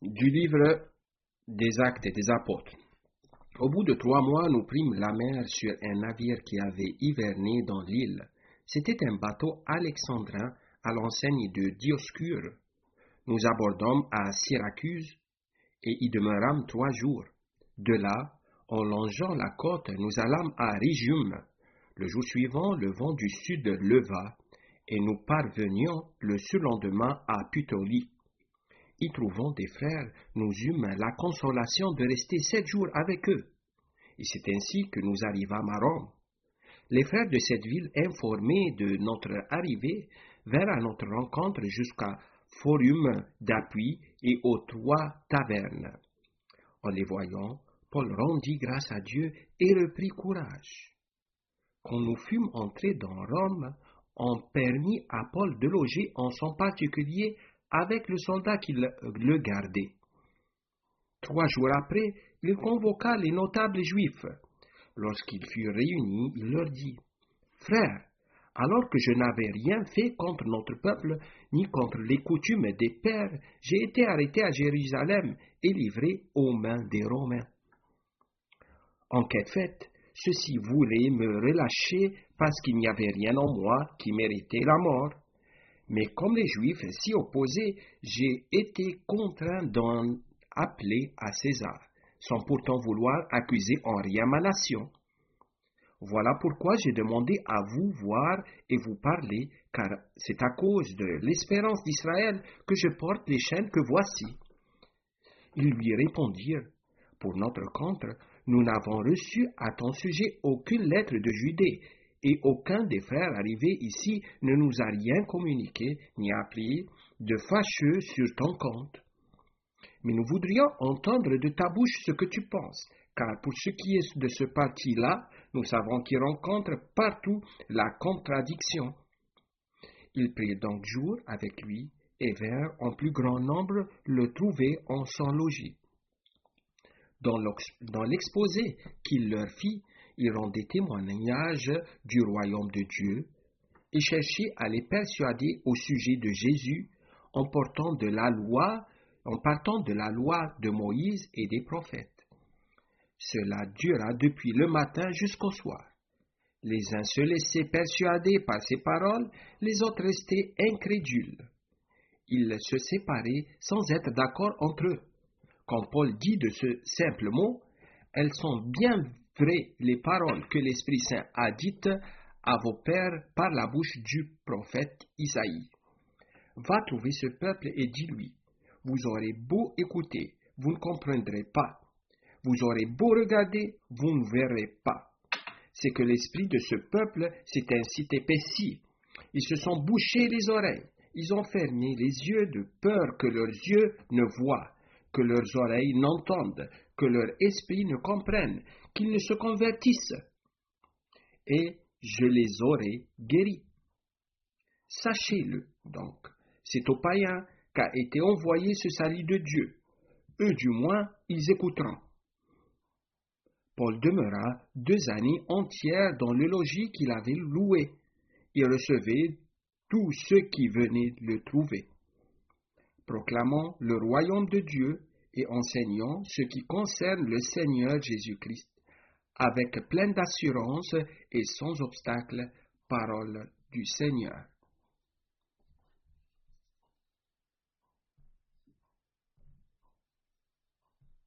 Du livre des Actes des Apôtres. Au bout de 3 mois, nous prîmes la mer sur un navire qui avait hiverné dans l'île. C'était un bateau alexandrin à l'enseigne de Dioscure. Nous abordâmes à Syracuse et y demeurâmes 3 jours. De là, en longeant la côte, nous allâmes à Rhégium. Le jour suivant, le vent du sud leva et nous parvenions le surlendemain à Puteoli. Y trouvant des frères, nous eûmes la consolation de rester 7 jours avec eux. Et c'est ainsi que nous arrivâmes à Rome. Les frères de cette ville, informés de notre arrivée, vinrent à notre rencontre jusqu'à Forum d'Appui et aux 3 tavernes. En les voyant, Paul rendit grâce à Dieu et reprit courage. Quand nous fûmes entrés dans Rome, on permit à Paul de loger en son particulier avec le soldat qui le gardait. 3 jours après, il convoqua les notables juifs. Lorsqu'ils furent réunis, il leur dit : « Frères, alors que je n'avais rien fait contre notre peuple, ni contre les coutumes des pères, j'ai été arrêté à Jérusalem et livré aux mains des Romains. Enquête faite, ceux-ci voulaient me relâcher parce qu'il n'y avait rien en moi qui méritait la mort. Mais comme les Juifs s'y opposaient, j'ai été contraint d'en appeler à César, sans pourtant vouloir accuser en rien ma nation. Voilà pourquoi j'ai demandé à vous voir et vous parler, car c'est à cause de l'espérance d'Israël que je porte les chaînes que voici. » Ils lui répondirent : « Pour notre compte, nous n'avons reçu à ton sujet aucune lettre de Judée, et aucun des frères arrivés ici ne nous a rien communiqué ni appris de fâcheux sur ton compte. Mais nous voudrions entendre de ta bouche ce que tu penses, car pour ce qui est de ce parti-là, nous savons qu'il rencontre partout la contradiction. » Ils prirent donc jour avec lui et vinrent en plus grand nombre le trouver en son logis. Dans l'exposé qu'il leur fit, il rendait témoignage du royaume de Dieu et cherchait à les persuader au sujet de Jésus en partant de la loi de Moïse et des prophètes. Cela dura depuis le matin jusqu'au soir. Les uns se laissaient persuader par ces paroles, les autres restaient incrédules. Ils se séparaient sans être d'accord entre eux. Quand Paul dit de ce simple mot, elles sont bien vraies les paroles que l'Esprit Saint a dites à vos pères par la bouche du prophète Isaïe. Va trouver ce peuple et dis-lui : vous aurez beau écouter, vous ne comprendrez pas. Vous aurez beau regarder, vous ne verrez pas. C'est que l'esprit de ce peuple s'est ainsi épaissi. Ils se sont bouchés les oreilles. Ils ont fermé les yeux de peur que leurs yeux ne voient, que leurs oreilles n'entendent, que leur esprit ne comprenne, qu'ils ne se convertissent. Et je les aurai guéris. Sachez-le donc, c'est aux païens qu'a été envoyé ce salut de Dieu. Eux du moins, ils écouteront. Paul demeura 2 années entières dans le logis qu'il avait loué. Il recevait tous ceux qui venaient le trouver, proclamant le royaume de Dieu et enseignant ce qui concerne le Seigneur Jésus-Christ, avec pleine d'assurance et sans obstacle, parole du Seigneur.